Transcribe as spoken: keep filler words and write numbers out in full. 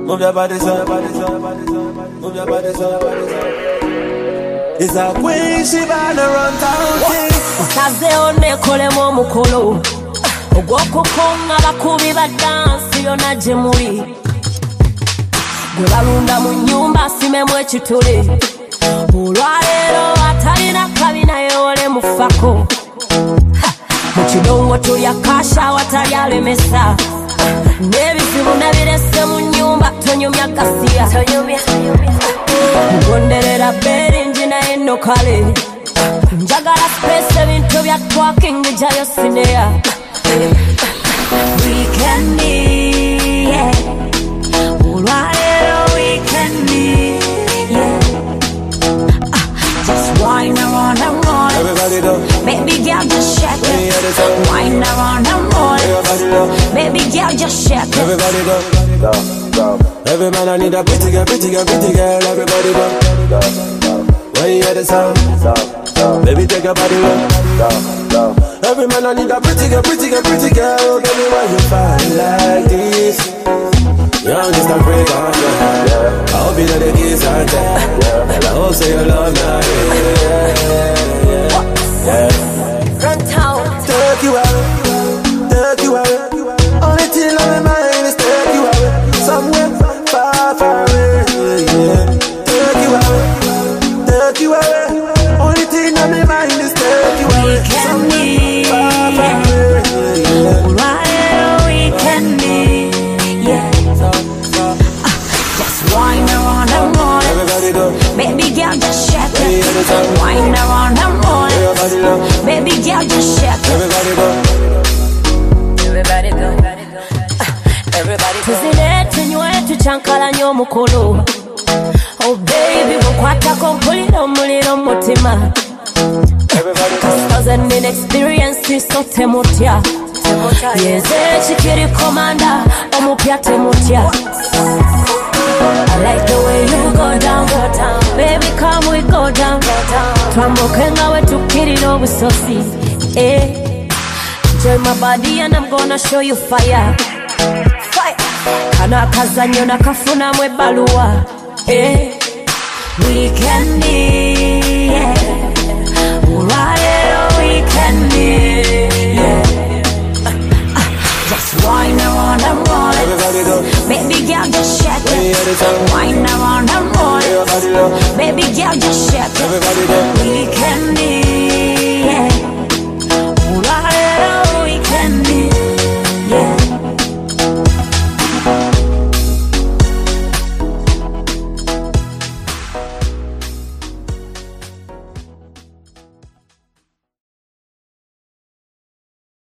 Move your body, sir, body, sir, body, sir, move your body, sir, body, sir. It's a queen, she bound to run town king. Saze one kole mo mukolo. Ogwoko konga bakubi ba dance yona jemuli. Gwe balunda mu nyumba simemu ekituli. Olwaleero atalina kabina yole mufako. Mu kidongo tulya kasha watali alemesa. N'ebizibu nabirese mu nyumba tonyumya gasiya. Mugonderera beringi naye nno kale. Njagala space ebintu bya twaking jayo sineya. Weekend, yeah. Olwaleero weekend, yeah. Uh, just wine around and roll. Everybody do. Baby girl, just shake it. Wine around and roll. Baby girl, just shake it. Everybody go, go, go. Every man I need a pretty girl, pretty girl, pretty girl. Everybody go, go, go. When you hear the sound, so, so. Baby take your body go, go, go. Every man I need a pretty girl, pretty girl, pretty girl. Oh, baby, why you fight like this? Young just a freak on you. Yeah. I hope you know the kids are there. Yeah. And I hope say you love me. Yeah, yeah, yeah. Run town. Take you away, take you away. Only thing on my mind is take you away. Somewhere far, far away. Yeah. Take you away, take you away. Only thing on my mind is take you away. Somewhere far, far away. Yeah. Right, we can be, yeah. Uh, just wine around and roll. Everybody do. Baby girl, just shake it. Wine around and roll. Everybody do. Baby girl, just shake it. Everybody do. Everybody go. Everybody go. Tuzine tunywe tuchankalanye omukolo. Oh baby, mukwatako mpulira omuliro mu mutima. Cause thousand in experience so temutya. Yeze chikiri commander omupya temutya. I like the way you go down, go down. Baby, come we go down, go down. Twambuke ngawe tukirira obusosi. Eh. Enjoy my body and I'm gonna show you fire. Fire. Kana kazanyo nakafuna mwe baluwa. Eh. Weekend, yeah. Olwaleero weekend, yeah. Uh, uh, just wine around and roll it. Everybody do. Baby girl, just shake When you hear the it. sound, Wine around and roll it. everybody do. Baby girl, just shake it. Everybody do. Weekend,